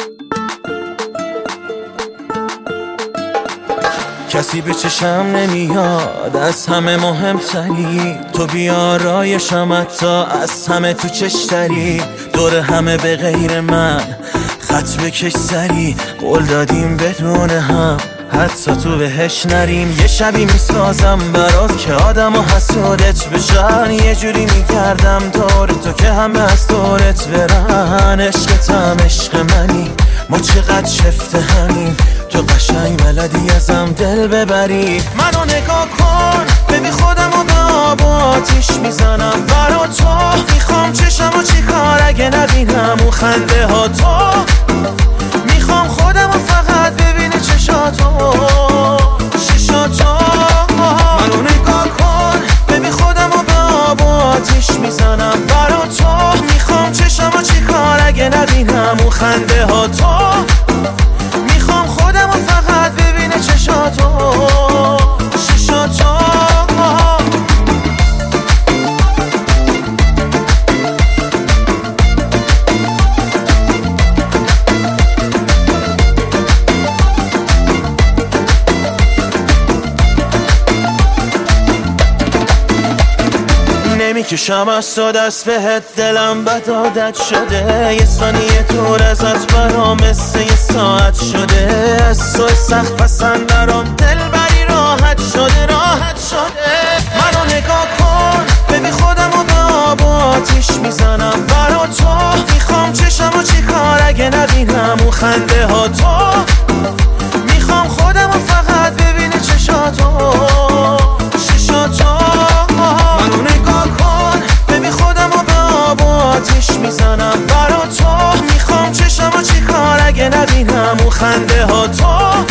کسی به چشم نمیاد، از همه مهمتری تو، بیارایشم حتی از همه تو چشتری. دور همه به غیر من خط بکش سری، قول دادیم بدون هم حتی تو بهش نریم. یه شبی میسازم برات که آدم و حسودت بشن، یه جوری میگردم دور تو که همه از دورت برن. عشقتم عشق منی، ما چقدر شفته همین، تو قشنگ بلدی ازم دل ببری. منو نگاه کن ببین خودم و به آب و آتیش میزنم برا تو. میخوام چشمو چی کار اگه نبینم اون خنده ها تو. میخوام خودم و فقط ببینی چشاتو چشاتو. منو نگاه کن ببین خودم و به آب و آتیش میزنم برا تو. میخوام چشمو چی کار اگه نبینم اون خنده ها تو. میخوام خودم و فقط ببینه چشاتو چشاتو. نمیکشم از تو دست بهت، دلم بد عادت شده. یه ثانیه دور ازت برام مثل یه ساعت شده. از تو سخت پسند برام دل بری راحت شده راحت شده. منو نگاه کن ببین خودم و به آب و آتیش میزنم برا تو. میخوام چشمو چی کار اگه نبینم اون خنده ها تو. میخوام خودم و فقط ببینی چشاتو چشاتو. منو نگاه کن ببین خودم و به آب و آتیش میزنم برا تو. میخوام چشمو چی کار اگه نبینم اون خنده ها تو.